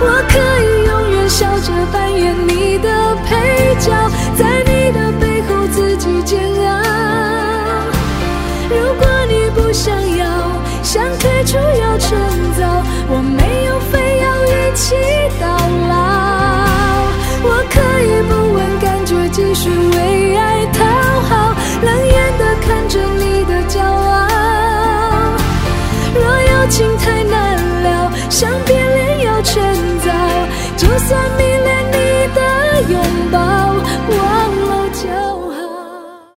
我可以永远笑着扮演你的配角，在你的背后自己煎熬。如果你不想要，想退出又趁早，我没有非要一起到老。我可以不问感觉，继续为爱讨好，冷眼地看着你的骄傲。若有情太